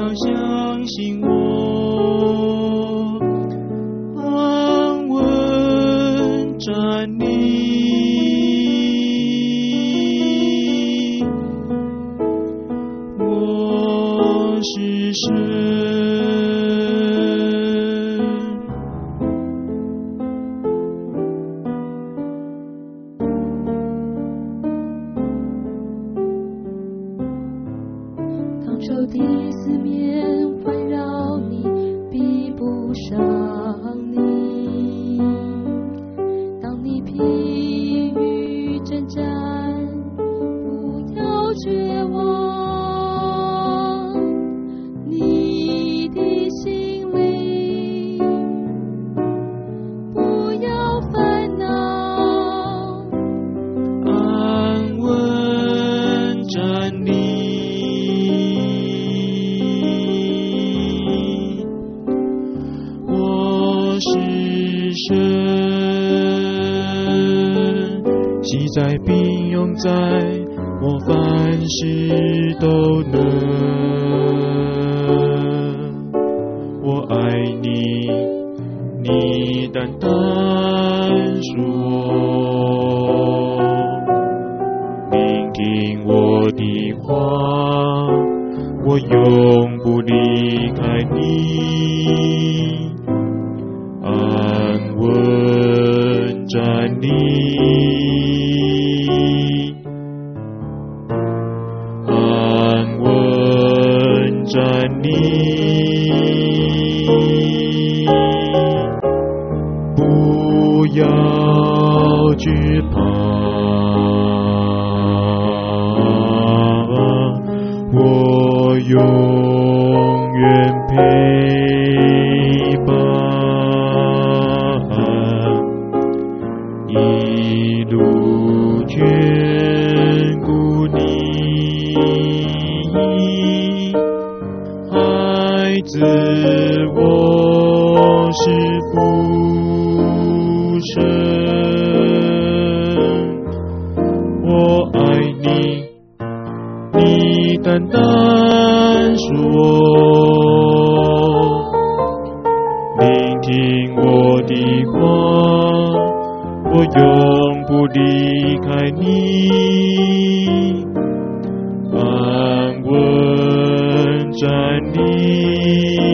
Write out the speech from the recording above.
要相信我，安稳站立。我是神。 仇敌四面环绕你，比不上你。当你疲于征战，不要绝望。你的心灵不要烦恼， 安稳站立。神喜在并用在，我凡事都能。我爱你，你单单属我，聆听我的话，我永不离开你。安稳站立，安稳站立，不要惧怕，我永远陪伴。一路眷顾你，孩子，我是父神，我爱你，你单单属我，聆听我的话，我永不离开你，安稳站立。